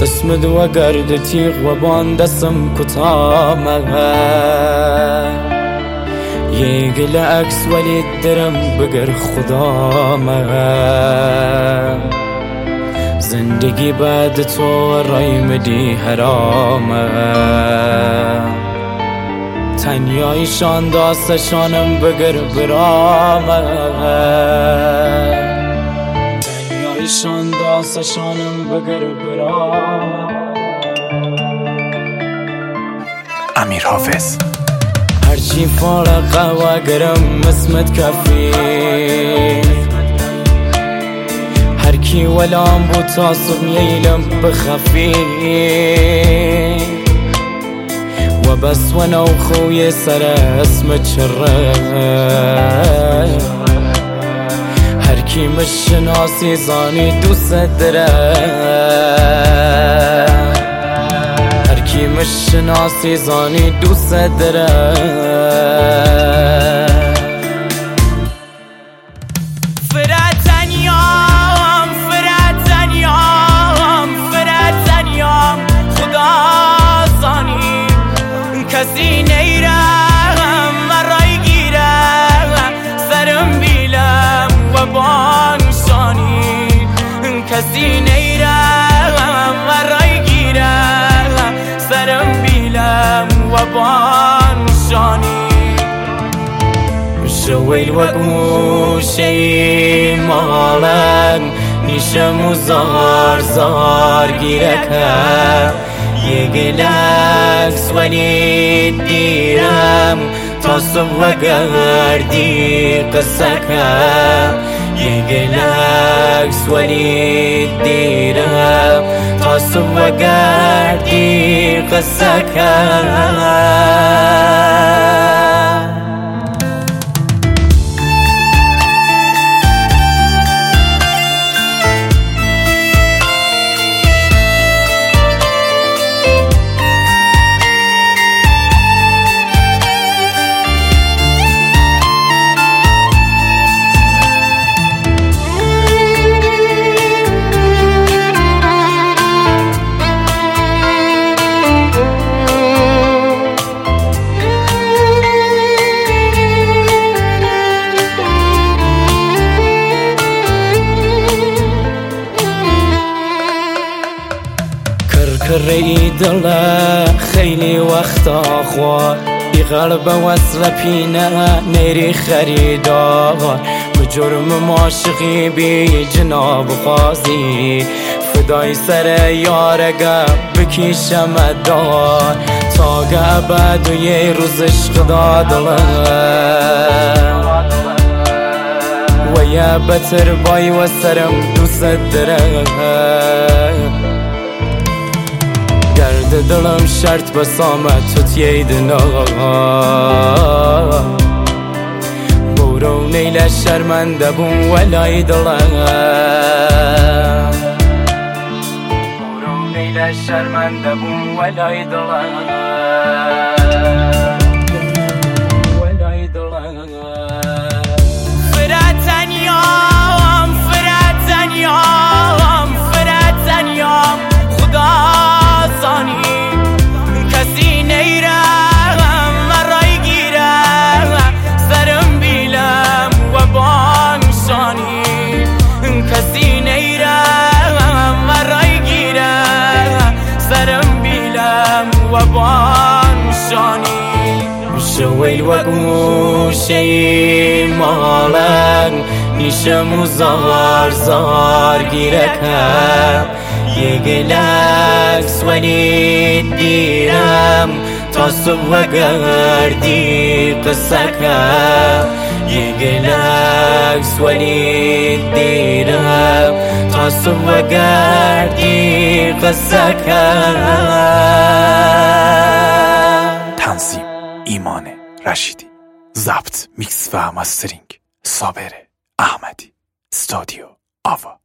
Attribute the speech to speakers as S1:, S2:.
S1: اسم دو گرد تیغ و بان دستم کتامه یه گل عکس ولی درم بگر خدامه زندگی بعد تو رای مدی حرامه تنیایشان داستشانم بگر برامه تنیایشان داستشانم بگر برامه
S2: امیر حافظ
S1: هرچی فارقه و گرم اسمت کفی هر کی ولام بود تاسب میلم بخفی و بس و نو خوی سر اسم چره هر کی مشناسی زانی دوست دره هر کی مشناسی زانی دوست دره
S3: کسی نیرم مرای گیرم سرم بیلم و بانشانی کسی نیرم مرای گیرم سرم بیلم و بانشانی شویل و گوشی مالن نیشم و زار گیرکم یه گلکس ولی دیرم تا صبح گردی قصه کم یه گلکس ولی دیرم تا صبح گردی قصه کم
S1: کری دل خیلی وقتا خواه ای قلب وصل پینه نیری خریدار بجرم معاشقی بی جناب قاضی فدای سر یارگه بکیشم دار تا ابد و یه روز عشق دادله و یه بتر بای و سرم دوست دره گرد دلم شرط بسامت تو تییدنا برو نیل شرمنده بون ولای دلم برو نیل شرمنده بون ولای دلم ولای دلم
S3: فرد تنیام خدا کسی نیرم مرای گیرم سرم بیلم و بانشانی کسی نیرم مرای گیرم سرم بیلم و بانشانی
S1: شویل و گوشی مالن نیشم و زار گیرکم یه گلکس ولی دیرم تا صبح گردی قصه کم یه گلکس ولی دیرم تا صبح گردی قصه کم.
S2: تنظیم ایمان رشیدی، ضبط میکس و مسترینگ صابر احمدی، استودیو آوا.